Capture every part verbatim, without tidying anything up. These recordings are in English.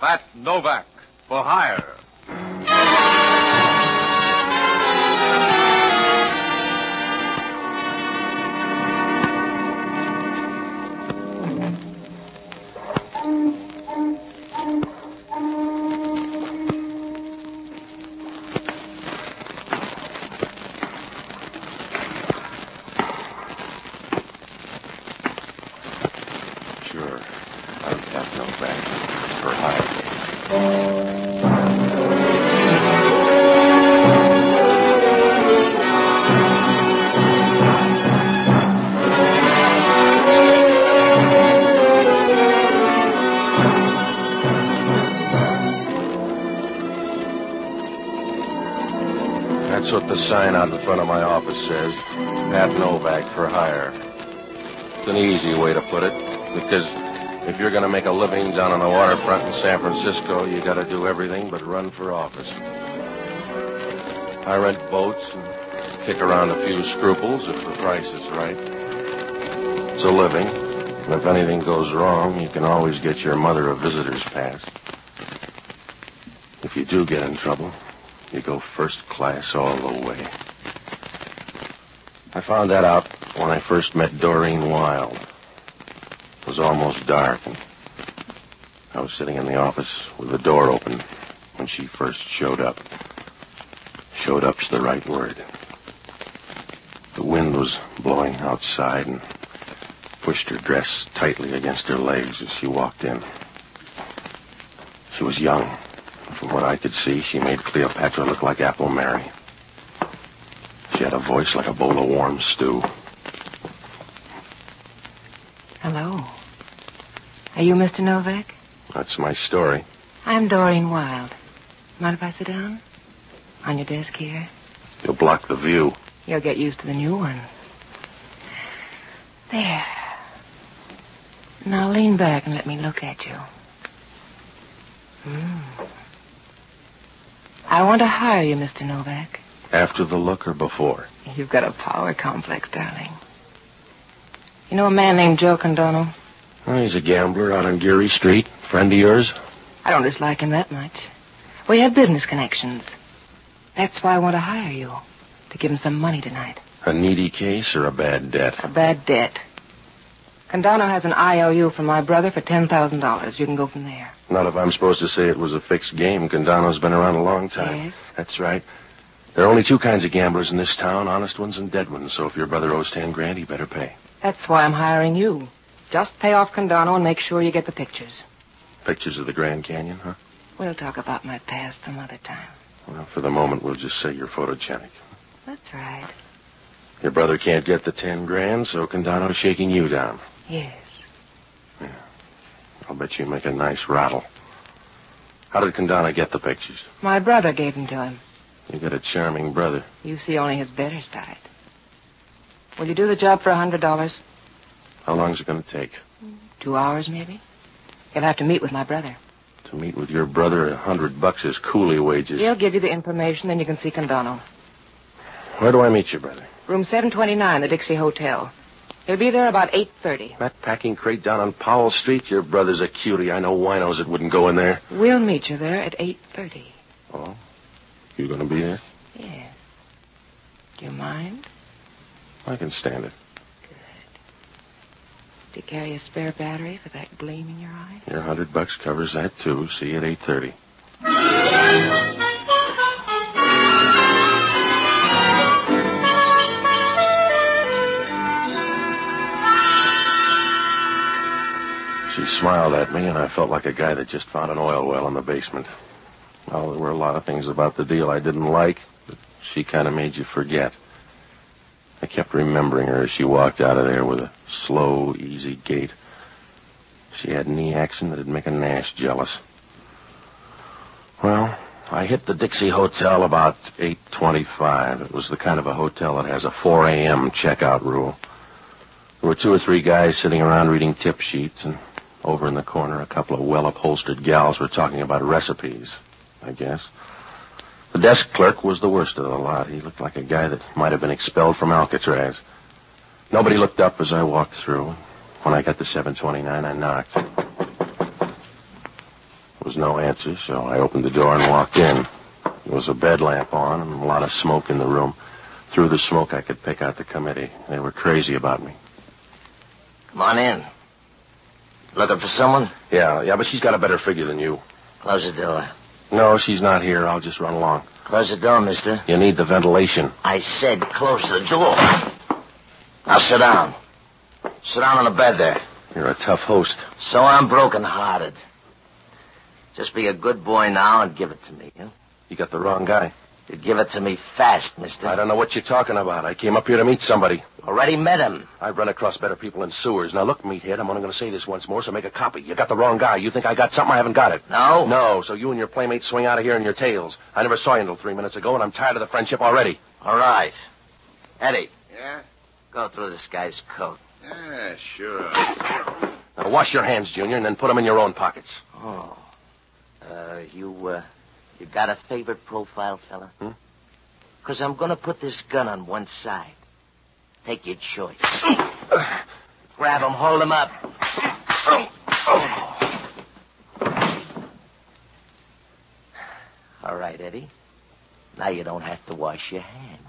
Pat Novak for hire. Sure. I'm Pat Novak for hire. That's what the sign out in front of my office says. Pat Novak for hire. It's an easy way to put it, because if you're going to make a living down on the waterfront in San Francisco, you got to do everything but run for office. I rent boats and kick around a few scruples if the price is right. It's a living, and if anything goes wrong, you can always get your mother a visitor's pass. If you do get in trouble, you go first class all the way. I found that out when I first met Doreen Wilde. It was almost dark, and I was sitting in the office with the door open when she first showed up. Showed up's the right word. The wind was blowing outside and pushed her dress tightly against her legs as she walked in. She was young. From what I could see, she made Cleopatra look like Apple Mary. She had a voice like a bowl of warm stew. Hello. Are you Mister Novak? That's my story. I'm Doreen Wilde. Mind if I sit down? On your desk here? You'll block the view. You'll get used to the new one. There. Now lean back and let me look at you. Hmm. I want to hire you, Mister Novak. After the look or before? You've got a power complex, darling. You know a man named Joe Condano? Well, he's a gambler out on Geary Street. Friend of yours? I don't dislike him that much. We have business connections. That's why I want to hire you. To give him some money tonight. A needy case or a bad debt? A bad debt. Condano has an I O U from my brother for ten thousand dollars. You can go from there. Not if I'm supposed to say it was a fixed game. Condano's been around a long time. Yes? That's right. There are only two kinds of gamblers in this town, honest ones and dead ones. So if your brother owes ten grand, he better pay. That's why I'm hiring you. Just pay off Condano and make sure you get the pictures. Pictures of the Grand Canyon, huh? We'll talk about my past some other time. Well, for the moment, we'll just say you're photogenic. That's right. Your brother can't get the ten grand, so Condano's shaking you down. Yes. Yeah. I'll bet you make a nice rattle. How did Condano get the pictures? My brother gave them to him. You got a charming brother. You see only his better side. Will you do the job for a hundred dollars? How long's it going to take? Two hours, maybe. You'll have to meet with my brother. To meet with your brother, a hundred bucks is coolie wages. He'll give you the information, then you can see Condano. Where do I meet your brother? Room seven twenty-nine, the Dixie Hotel. He'll be there about eight thirty. That packing crate down on Powell Street? Your brother's a cutie. I know winos that wouldn't go in there. We'll meet you there at eight thirty. Oh? You going to be there? Yes. Do you mind? I can stand it. Good. Do you carry a spare battery for that gleam in your eye? Your hundred bucks covers that, too. See you at eight thirty. She smiled at me, and I felt like a guy that just found an oil well in the basement. Well, there were a lot of things about the deal I didn't like, but she kind of made you forget. I kept remembering her as she walked out of there with a slow, easy gait. She had knee action that'd make a Nash jealous. Well, I hit the Dixie Hotel about eight twenty-five. It was the kind of a hotel that has a four a.m. checkout rule. There were two or three guys sitting around reading tip sheets, and over in the corner, a couple of well-upholstered gals were talking about recipes, I guess. The desk clerk was the worst of the lot. He looked like a guy that might have been expelled from Alcatraz. Nobody looked up as I walked through. When I got to seven twenty-nine, I knocked. It was no answer, so I opened the door and walked in. There was a bed lamp on and a lot of smoke in the room. Through the smoke, I could pick out the committee. They were crazy about me. Come on in. Looking for someone? Yeah, yeah, but she's got a better figure than you. Close the door. No, she's not here. I'll just run along. Close the door, mister. You need the ventilation. I said close the door. Now sit down. Sit down on the bed there. You're a tough host. So I'm broken-hearted. Just be a good boy now and give it to me, huh? You got the wrong guy. You give it to me fast, mister. I don't know what you're talking about. I came up here to meet somebody. Already met him. I've run across better people in sewers. Now, look, meathead, I'm only going to say this once more, so make a copy. You got the wrong guy. You think I got something? I haven't got it. No? No, so you and your playmates swing out of here in your tails. I never saw you until three minutes ago, and I'm tired of the friendship already. All right. Eddie. Yeah? Go through this guy's coat. Yeah, sure. Now, wash your hands, Junior, and then put them in your own pockets. Oh. Uh, you, uh, you got a favorite profile, fella? Hmm? Because I'm going to put this gun on one side. Take your choice. Grab him, hold him up. All right, Eddie. Now you don't have to wash your hands.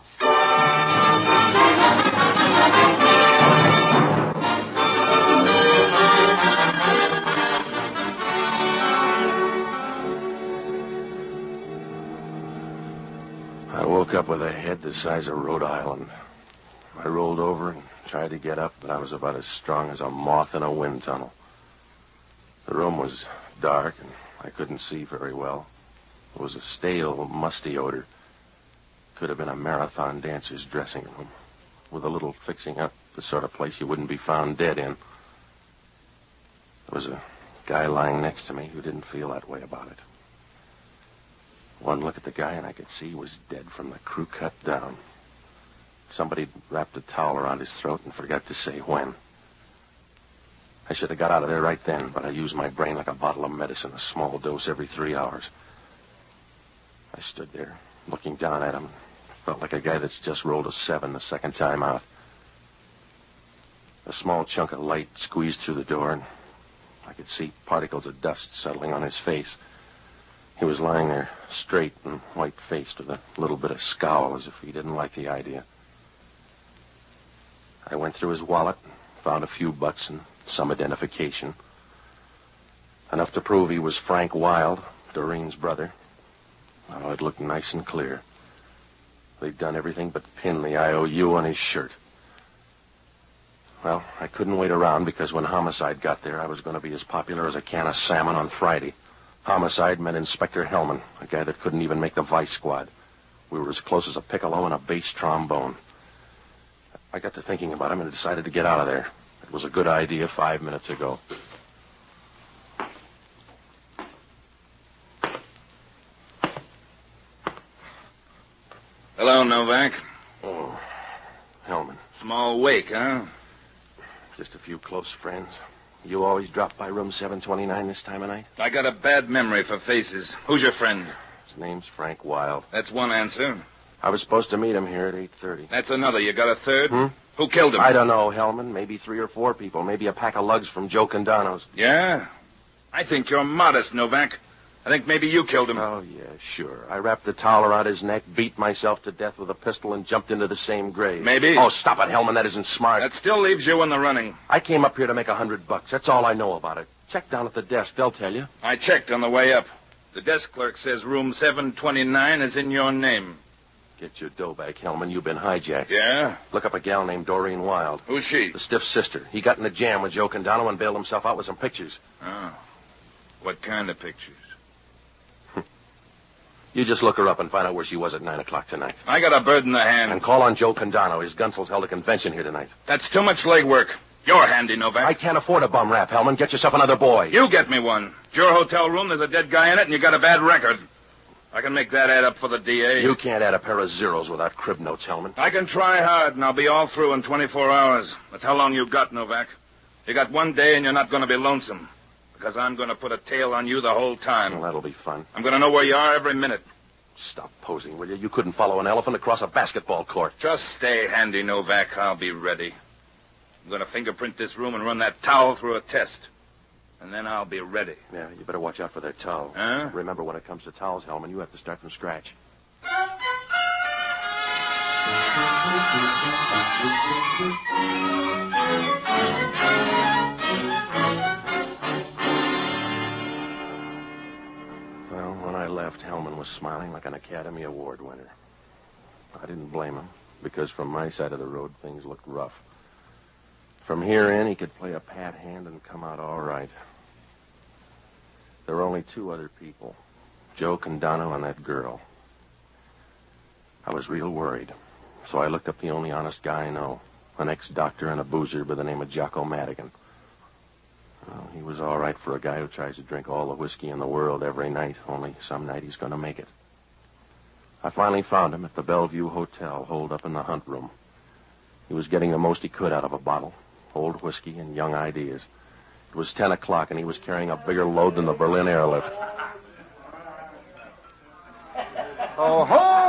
I woke up with a head the size of Rhode Island. I rolled over and tried to get up, but I was about as strong as a moth in a wind tunnel. The room was dark, and I couldn't see very well. There was a stale, musty odor. Could have been a marathon dancer's dressing room. With a little fixing up, the sort of place you wouldn't be found dead in. There was a guy lying next to me who didn't feel that way about it. One look at the guy, and I could see he was dead from the crew cut down. Somebody wrapped a towel around his throat and forgot to say when. I should have got out of there right then, but I used my brain like a bottle of medicine, a small dose every three hours. I stood there, looking down at him. Felt like a guy that's just rolled a seven the second time out. A small chunk of light squeezed through the door, and I could see particles of dust settling on his face. He was lying there, straight and white-faced, with a little bit of scowl, as if he didn't like the idea. I went through his wallet, found a few bucks and some identification. Enough to prove he was Frank Wilde, Doreen's brother. Oh, it looked nice and clear. They'd done everything but pin the I O U on his shirt. Well, I couldn't wait around because when Homicide got there, I was going to be as popular as a can of salmon on Friday. Homicide meant Inspector Hellman, a guy that couldn't even make the Vice Squad. We were as close as a piccolo and a bass trombone. I got to thinking about him and decided to get out of there. It was a good idea five minutes ago. Hello, Novak. Oh, Hellman. Small wake, huh? Just a few close friends. You always drop by room seven twenty-nine this time of night? I got a bad memory for faces. Who's your friend? His name's Frank Wilde. That's one answer. I was supposed to meet him here at eight thirty. That's another. You got a third? Hmm? Who killed him? I don't know, Hellman. Maybe three or four people. Maybe a pack of lugs from Joe Condano's. Yeah? I think you're modest, Novak. I think maybe you killed him. Oh, yeah, sure. I wrapped the towel around his neck, beat myself to death with a pistol, and jumped into the same grave. Maybe. Oh, stop it, Hellman. That isn't smart. That still leaves you in the running. I came up here to make a hundred bucks. That's all I know about it. Check down at the desk. They'll tell you. I checked on the way up. The desk clerk says room seven twenty-nine is in your name. Get your dough back, Hellman. You've been hijacked. Yeah? Look up a gal named Doreen Wilde. Who's she? The stiff sister. He got in a jam with Joe Condano and bailed himself out with some pictures. Oh. What kind of pictures? You just look her up and find out where she was at nine o'clock tonight. I got a bird in the hand. And call on Joe Condano. His Gunsel's held a convention here tonight. That's too much legwork. You're handy, Novak. I can't afford a bum rap, Hellman. Get yourself another boy. You get me one. It's your hotel room. There's a dead guy in it, and you got a bad record. I can make that add up for the D A. You can't add a pair of zeros without crib notes, Hellman. I can try hard, and I'll be all through in twenty-four hours. That's how long you've got, Novak. You got one day, and you're not going to be lonesome. Because I'm going to put a tail on you the whole time. Well, that'll be fun. I'm going to know where you are every minute. Stop posing, will you? You couldn't follow an elephant across a basketball court. Just stay handy, Novak. I'll be ready. I'm going to fingerprint this room and run that towel through a test. and then I'll be ready. Yeah, you better watch out for that towel. Huh? Remember, when it comes to towels, Hellman, you have to start from scratch. Well, when I left, Hellman was smiling like an Academy Award winner. I didn't blame him, because from my side of the road, things looked rough. From here in, he could play a pat hand and come out all right. There were only two other people, Joe Condano and that girl. I was real worried, so I looked up the only honest guy I know, an ex-doctor and a boozer by the name of Jocko Madigan. Well, he was all right for a guy who tries to drink all the whiskey in the world every night, only some night he's going to make it. I finally found him at the Bellevue Hotel, holed up in the hunt room. He was getting the most he could out of a bottle, old whiskey and young ideas. It was ten o'clock, and he was carrying a bigger load than the Berlin airlift. Oh,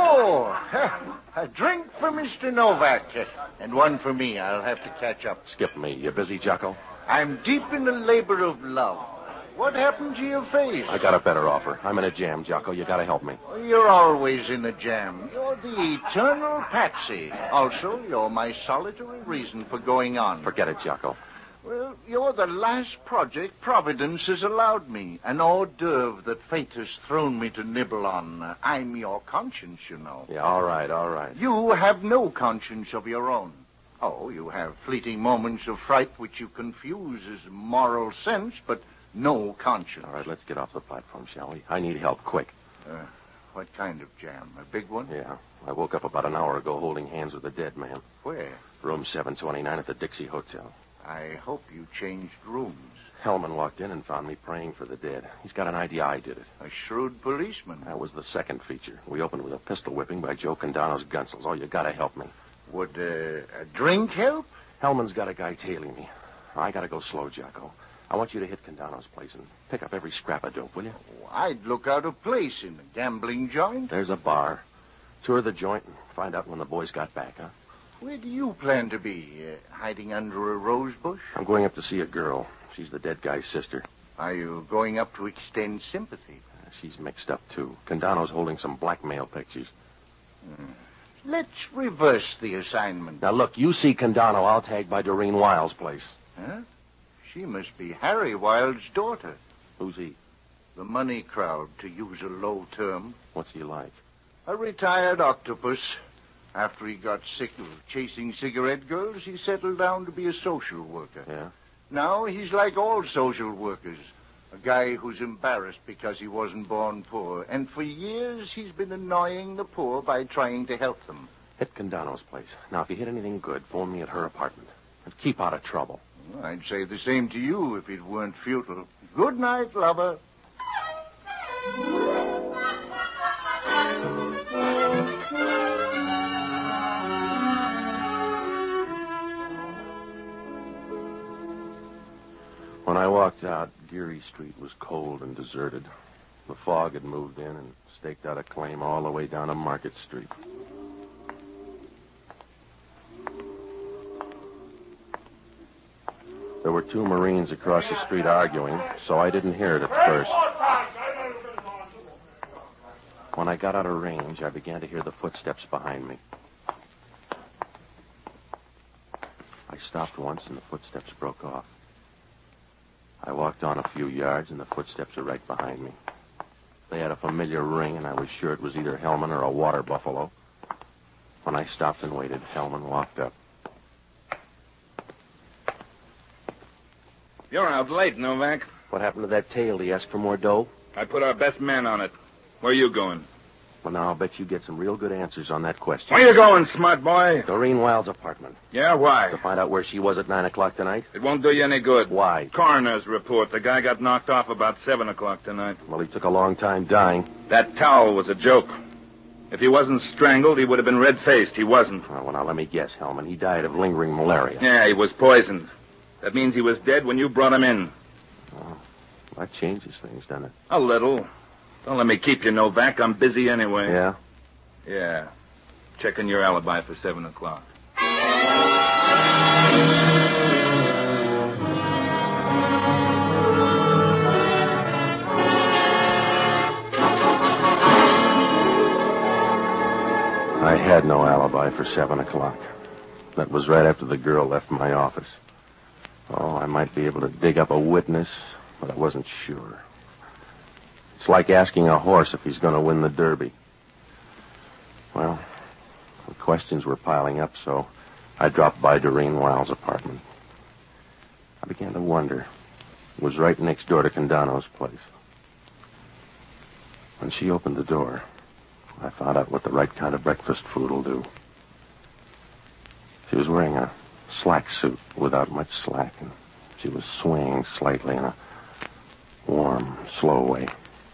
ho! A drink for Mister Novak, and one for me. I'll have to catch up. Skip me. You busy, Jocko? I'm deep in the labor of love. What happened to your face? I got a better offer. I'm in a jam, Jocko. You got to help me. You're always in a jam. You're the eternal patsy. Also, you're my solitary reason for going on. Forget it, Jocko. Well, you're the last project Providence has allowed me. An hors d'oeuvre that fate has thrown me to nibble on. I'm your conscience, you know. Yeah, all right, all right. You have no conscience of your own. Oh, you have fleeting moments of fright which you confuse as moral sense, but no conscience. All right, let's get off the platform, shall we? I need help, quick. Uh, what kind of jam? A big one? Yeah. I woke up about an hour ago holding hands with a dead man. Where? Room seven twenty-nine at the Dixie Hotel. I hope you changed rooms. Hellman walked in and found me praying for the dead. He's got an idea I did it. A shrewd policeman. That was the second feature. We opened with a pistol whipping by Joe Condano's Gunsels. Oh, you got to help me. Would uh, a drink help? Hellman's got a guy tailing me. I got to go slow, Jocko. I want you to hit Condano's place and pick up every scrap of dope, will you? Oh, I'd look out of place in a gambling joint. There's a bar. Tour the joint and find out when the boys got back, huh? Where do you plan to be? Uh, hiding under a rose bush? I'm going up to see a girl. She's the dead guy's sister. Are you going up to extend sympathy? Uh, she's mixed up, too. Condano's holding some blackmail pictures. Hmm. Let's reverse the assignment. Now, look, you see Condano. I'll tag by Doreen Wiles' place. Huh? She must be Harry Wilde's daughter. Who's he? The money crowd, to use a low term. What's he like? A retired octopus. After he got sick of chasing cigarette girls, he settled down to be a social worker. Yeah? Now he's like all social workers. A guy who's embarrassed because he wasn't born poor. And for years, he's been annoying the poor by trying to help them. Hit Condano's place. Now, if you hit anything good, phone me at her apartment. And keep out of trouble. Well, I'd say the same to you if it weren't futile. Good night, lover. When I walked out, Geary Street was cold and deserted. The fog had moved in and staked out a claim all the way down to Market Street. There were two Marines across the street arguing, so I didn't hear it at first. When I got out of range, I began to hear the footsteps behind me. I stopped once and the footsteps broke off. I walked on a few yards, and the footsteps were right behind me. They had a familiar ring, and I was sure it was either Hellman or a water buffalo. When I stopped and waited, Hellman walked up. You're out late, Novak. What happened to that tail? Did he ask for more dough? I put our best man on it. Where are you going? Well, now, I'll bet you get some real good answers on that question. Where you going, smart boy? Doreen Wiles' apartment. Yeah, why? To find out where she was at nine o'clock tonight? It won't do you any good. Why? Coroner's report. The guy got knocked off about seven o'clock tonight. Well, he took a long time dying. That towel was a joke. If he wasn't strangled, he would have been red-faced. He wasn't. Oh, well, now, let me guess, Hellman. He died of lingering malaria. Yeah, he was poisoned. That means he was dead when you brought him in. Oh, that changes things, doesn't it? A little. Don't let me keep you, Novak. I'm busy anyway. Yeah? Yeah. Checking your alibi for seven o'clock. had no alibi for seven o'clock. That was right after the girl left my office. Oh, I might be able to dig up a witness, but I wasn't sure. It's like asking a horse if he's going to win the Derby. Well, the questions were piling up, so I dropped by Doreen Wiles' apartment. I began to wonder. It was right next door to Condano's place. When she opened the door, I found out what the right kind of breakfast food will do. She was wearing a slack suit without much slack, and she was swaying slightly in a warm, slow way.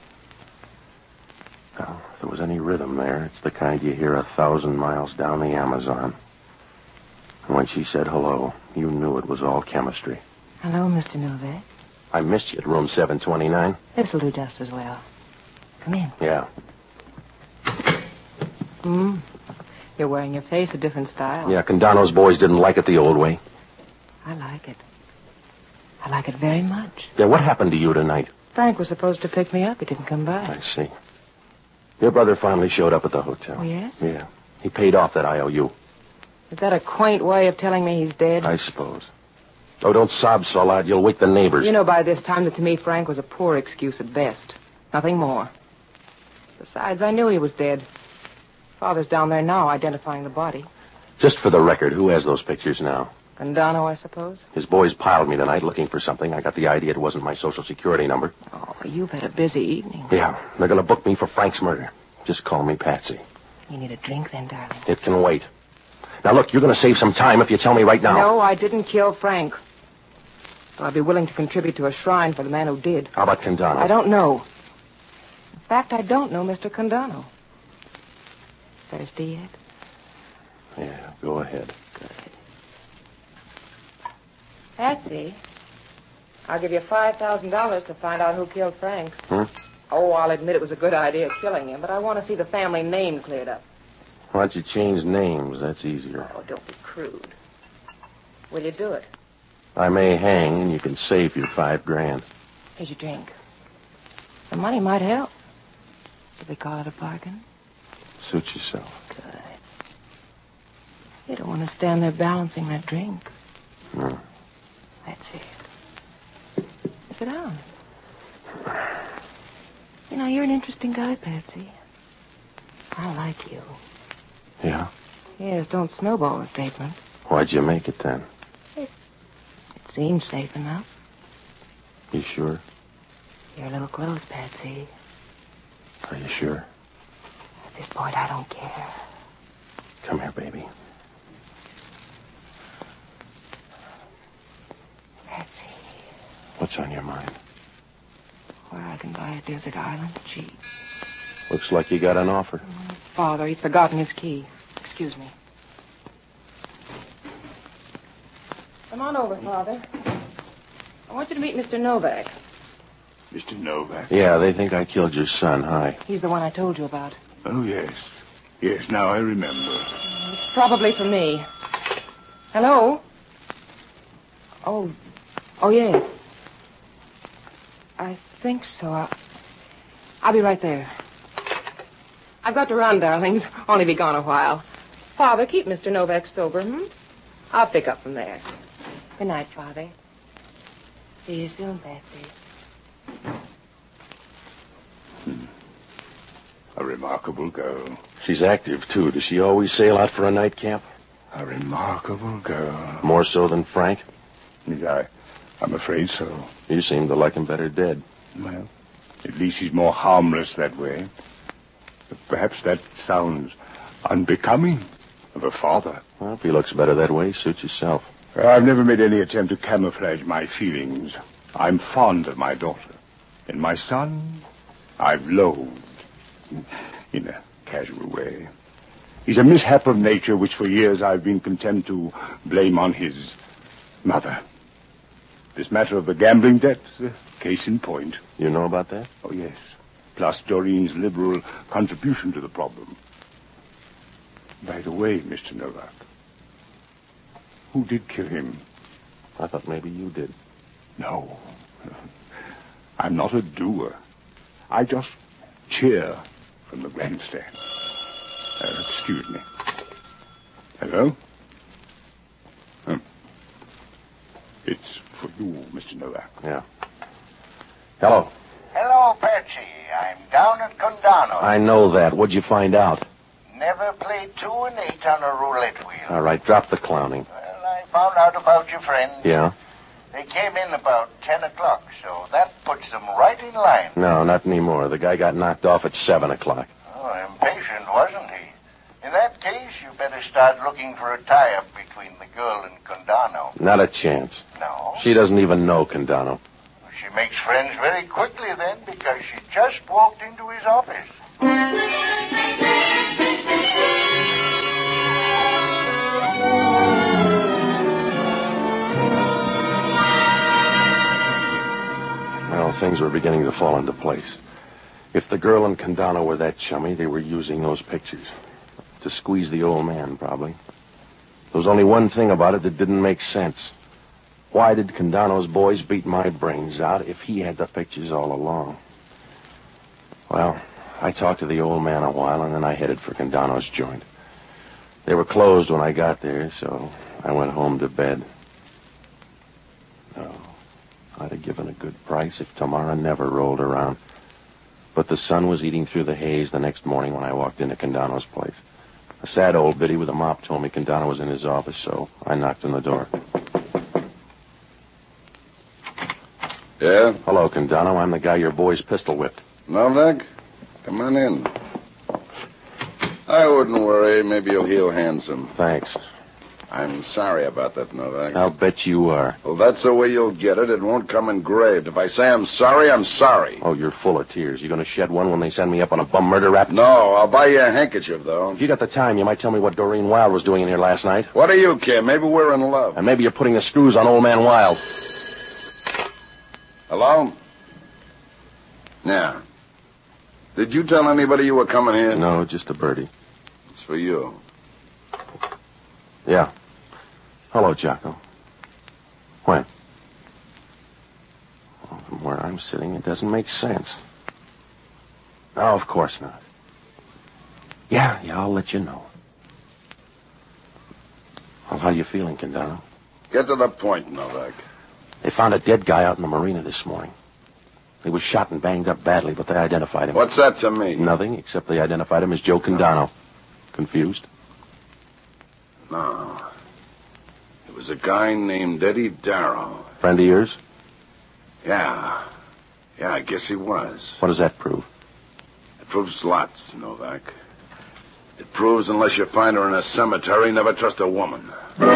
Now, if there was any rhythm there, it's the kind you hear a thousand miles down the Amazon. And when she said hello, you knew it was all chemistry. Hello, Mister Novak. I missed you at room seven twenty-nine. This'll do just as well. Come in. Yeah. Hmm. You're wearing your face a different style. Yeah, Condano's boys didn't like it the old way. I like it. I like it very much. Yeah, what happened to you tonight? Frank was supposed to pick me up. He didn't come by. I see. Your brother finally showed up at the hotel. Oh, yes? Yeah. He paid off that I O U. Is that a quaint way of telling me he's dead? I suppose. Oh, don't sob so loud. You'll wake the neighbors. You know by this time that to me Frank was a poor excuse at best. Nothing more. Besides, I knew he was dead. Father's down there now identifying the body. Just for the record, who has those pictures now? Condano, I suppose? His boys piled me tonight looking for something. I got the idea it wasn't my Social Security number. Oh, you've had a busy evening. Yeah, they're going to book me for Frank's murder. Just call me Patsy. You need a drink then, darling. It can wait. Now, look, you're going to save some time if you tell me right now. No, I didn't kill Frank. But I'd be willing to contribute to a shrine for the man who did. How about Condano? I don't know. In fact, I don't know Mister Condano. Thirsty yet? Yeah, go ahead. Good. Patsy, I'll give you five thousand dollars to find out who killed Frank. Hmm? Oh, I'll admit it was a good idea killing him, but I want to see the family name cleared up. Why don't you change names? That's easier. Oh, don't be crude. Will you do it? I may hang, and you can save your five grand. Here's your drink. The money might help. Should we call it a bargain? Suit yourself. Good. You don't want to stand there balancing that drink. No. That's it. Sit down. You know, you're an interesting guy, Patsy. I like you. Yeah? Yes, don't snowball the statement. Why'd you make it then? It seems safe enough. You sure? You're a little close, Patsy. Are you sure? At this point, I don't care. Come here, baby. Patsy. What's on your mind? Where I can buy a desert island cheap. Looks like you got an offer. Father, he's forgotten his key. Excuse me. Come on over, Father. I want you to meet Mister Novak. Mister Novak? Yeah, they think I killed your son. Hi. He's the one I told you about. Oh, yes. Yes, now I remember. It's probably for me. Hello? Oh, oh, yes. I think so. I'll, I'll be right there. I've got to run, darlings. Only be gone a while. Father, keep Mister Novak sober, hmm? I'll pick up from there. Good night, Father. See you soon, Patsy. Hmm. A remarkable girl. She's active, too. Does she always sail out for a night camp? A remarkable girl. More so than Frank? I, I'm afraid so. You seem to like him better dead. Well, at least he's more harmless that way. But perhaps that sounds unbecoming of a father. Well, if he looks better that way, suit yourself. I've never made any attempt to camouflage my feelings. I'm fond of my daughter. And my son, I've loathed. In a casual way. He's a mishap of nature which for years I've been content to blame on his mother. This matter of the gambling debt, uh, case in point. You know about that? Oh, yes. Plus Doreen's liberal contribution to the problem. By the way, Mister Novak, who did kill him? I thought maybe you did. No. I'm not a doer. I just cheer from the grandstand. Uh, excuse me. Hello? Hmm. It's for you, Mister Novak. Yeah. Hello. Hello, Patsy. I'm down at Condano. I know that. What'd you find out? Never played two and eight on a roulette wheel. All right, drop the clowning. Well, I found out about your friend. Yeah? They came in about ten o'clock, so that puts them right in line. No, not anymore. The guy got knocked off at seven o'clock. Oh, impatient, wasn't he? In that case, you better start looking for a tie-up between the girl and Condano. Not a chance. No? She doesn't even know Condano. She makes friends very quickly then, because she just walked into his office. Well, things were beginning to fall into place. If the girl and Condano were that chummy, they were using those pictures. To squeeze the old man, probably. There was only one thing about it that didn't make sense. Why did Condano's boys beat my brains out if he had the pictures all along? Well, I talked to the old man a while, and then I headed for Condano's joint. They were closed when I got there, so I went home to bed. No, I'd have given a good price if tomorrow never rolled around. But the sun was eating through the haze the next morning when I walked into Condano's place. A sad old biddy with a mop told me Condano was in his office, so I knocked on the door. Yeah? Hello, Condano. I'm the guy your boys pistol whipped. Novak? Come on in. I wouldn't worry. Maybe you'll heal handsome. Thanks. I'm sorry about that, Novak. I'll bet you are. Well, that's the way you'll get it. It won't come engraved. If I say I'm sorry, I'm sorry. Oh, you're full of tears. You gonna shed one when they send me up on a bum murder rap? No, I'll buy you a handkerchief, though. If you got the time, you might tell me what Doreen Wilde was doing in here last night. What do you care? Maybe we're in love. And maybe you're putting the screws on old man Wilde. Hello? Yeah. Did you tell anybody you were coming here? No, just a birdie. It's for you. Yeah. Hello, Jocko. When? Well, from where I'm sitting, it doesn't make sense. No, of course not. Yeah, yeah, I'll let you know. Well, how are you feeling, Condano? Get to the point, Novak. They found a dead guy out in the marina this morning. He was shot and banged up badly, but they identified him. What's that to me? Nothing, except they identified him as Joe Condano. Confused? No. It was a guy named Eddie Darrow. Friend of yours? Yeah. Yeah, I guess he was. What does that prove? It proves lots, Novak. It proves unless you find her in a cemetery, never trust a woman.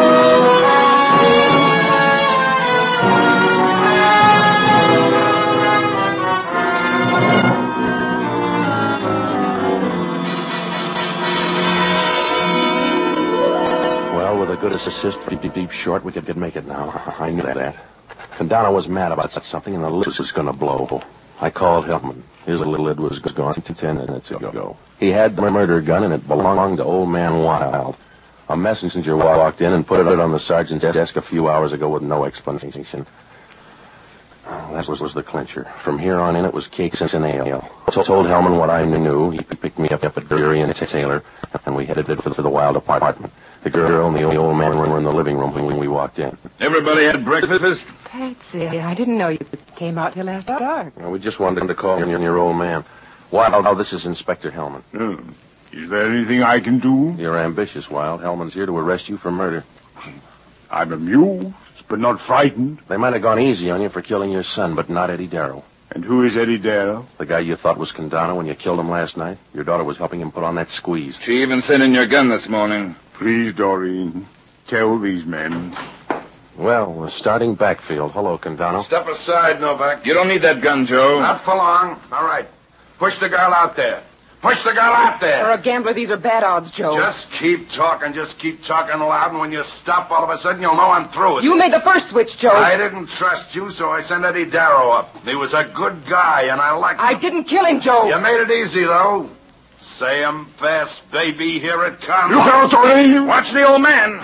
Good as assist, deep, deep, deep short, we could, could make it now. I knew that. Condano was mad about something, and the lid was going to blow. I called Hillman. His lid was gone ten minutes ago. He had the murder gun, and it belonged to old man Wilde. A messenger walked in and put it on the sergeant's desk a few hours ago with no explanation. Oh, that was, was the clincher. From here on in, it was cakes and ale. I told Hellman what I knew. He picked me up at Drury and Taylor, and we headed for the, for the Wilde apartment. The girl and the old man were in the living room when we walked in. Everybody had breakfast? Patsy, I didn't know you came out till after dark. Well, we just wanted to call your, your old man. Wilde, oh, this is Inspector Hellman. Hmm. Is there anything I can do? You're ambitious, Wilde. Hellman's here to arrest you for murder. I'm amused, but not frightened. They might have gone easy on you for killing your son, but not Eddie Darrow. And who is Eddie Darrow? The guy you thought was Condano when you killed him last night. Your daughter was helping him put on that squeeze. She even sent in your gun this morning. Please, Doreen, tell these men. Well, we're starting backfield. Hello, Condano. Step aside, Novak. You don't need that gun, Joe. Not for long. All right. Push the girl out there. Push the girl out there. For a gambler, these are bad odds, Joe. Just keep talking. Just keep talking loud. And when you stop, all of a sudden, you'll know I'm through with You made the first switch, Joe. I didn't trust you, so I sent Eddie Darrow up. He was a good guy, and I liked him. I didn't kill him, Joe. You made it easy, though. Say 'em fast, baby. Here it comes. Look out, Doreen! Watch the old man.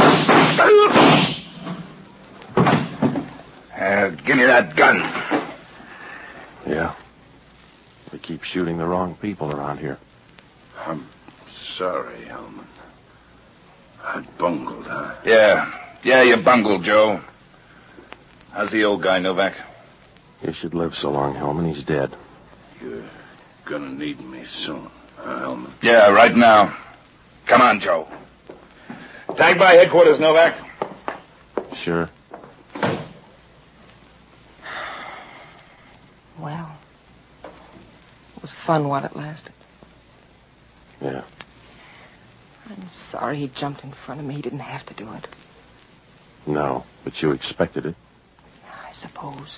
Uh, give me that gun. Yeah. We keep shooting the wrong people around here. I'm sorry, Hellman. I bungled, huh? Yeah. Yeah, you bungled, Joe. How's the old guy, Novak? You should live so long, Hellman. He's dead. You're gonna need me soon, huh, Hellman? Yeah, right now. Come on, Joe. Tag by headquarters, Novak. Sure. Well, it was fun while it lasted. Yeah. I'm sorry he jumped in front of me. He didn't have to do it. No, but you expected it. I suppose.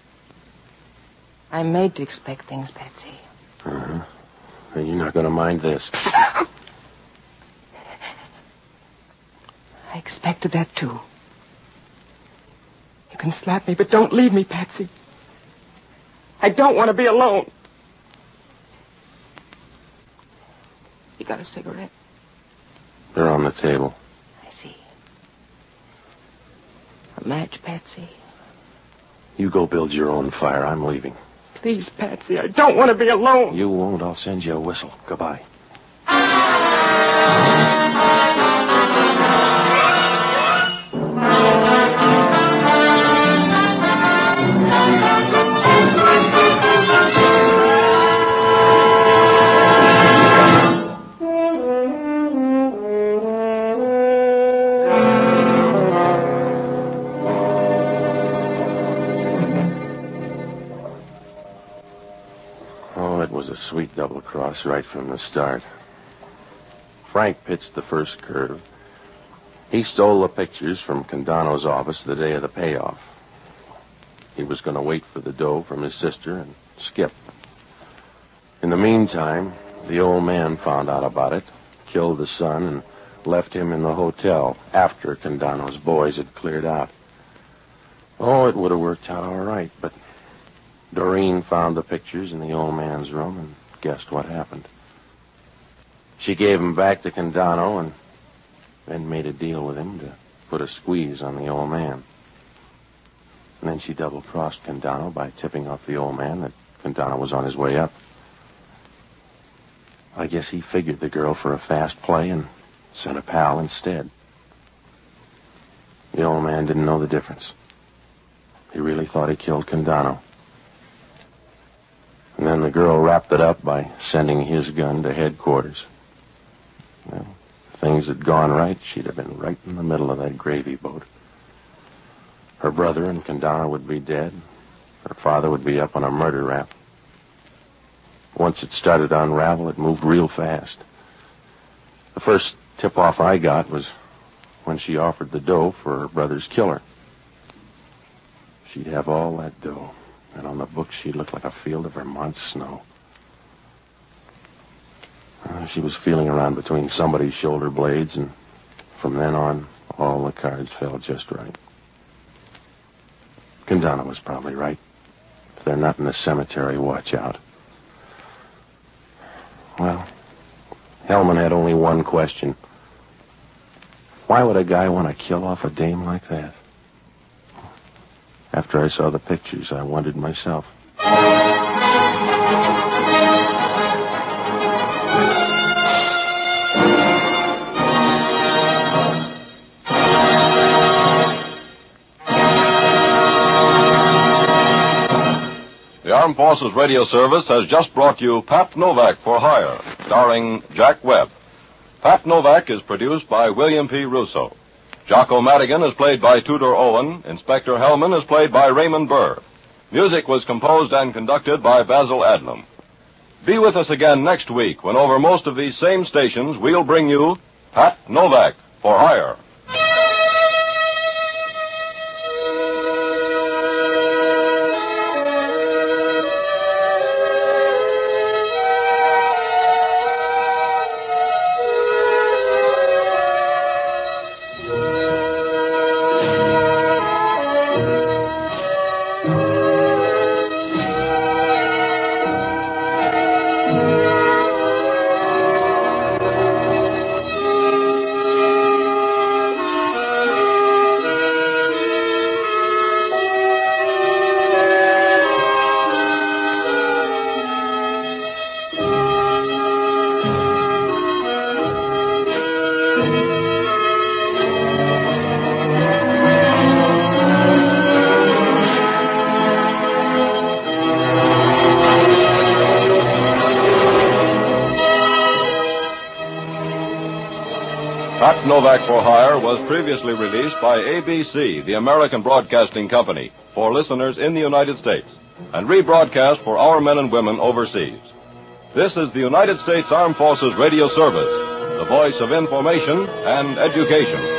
I'm made to expect things, Patsy. Uh-huh. And you're not going to mind this. I expected that, too. You can slap me, but don't leave me, Patsy. I don't want to be alone. You got a cigarette? They're on the table. I see. A match, Patsy. You go build your own fire. I'm leaving. Please, Patsy, I don't want to be alone. You won't. I'll send you a whistle. Goodbye. Sweet double cross right from the start. Frank pitched the first curve. He stole the pictures from Condano's office the day of the payoff. He was going to wait for the dough from his sister and skip. In the meantime, the old man found out about it, killed the son, and left him in the hotel after Condano's boys had cleared out. Oh, it would have worked out all right, but Doreen found the pictures in the old man's room and guessed what happened. She gave them back to Condano and then made a deal with him to put a squeeze on the old man. And then she double-crossed Condano by tipping off the old man that Condano was on his way up. I guess he figured the girl for a fast play and sent a pal instead. The old man didn't know the difference. He really thought he killed Condano. And then the girl wrapped it up by sending his gun to headquarters. Well, if things had gone right, she'd have been right in the middle of that gravy boat. Her brother and Condano would be dead. Her father would be up on a murder rap. Once it started to unravel, it moved real fast. The first tip-off I got was when she offered the dough for her brother's killer. She'd have all that dough. And on the books, she'd look like a field of Vermont snow. Uh, she was feeling around between somebody's shoulder blades, and from then on, all the cards fell just right. Condano was probably right. If they're not in the cemetery, watch out. Well, Hellman had only one question. Why would a guy want to kill off a dame like that? After I saw the pictures, I wondered myself. The Armed Forces Radio Service has just brought you Pat Novak for Hire, starring Jack Webb. Pat Novak is produced by William P. Russo. Jocko Madigan is played by Tudor Owen. Inspector Hellman is played by Raymond Burr. Music was composed and conducted by Basil Adlam. Be with us again next week when over most of these same stations we'll bring you Pat Novak for Hire. Pat Novak for Hire was previously released by A B C, the American Broadcasting Company, for listeners in the United States, and rebroadcast for our men and women overseas. This is the United States Armed Forces Radio Service, the voice of information and education.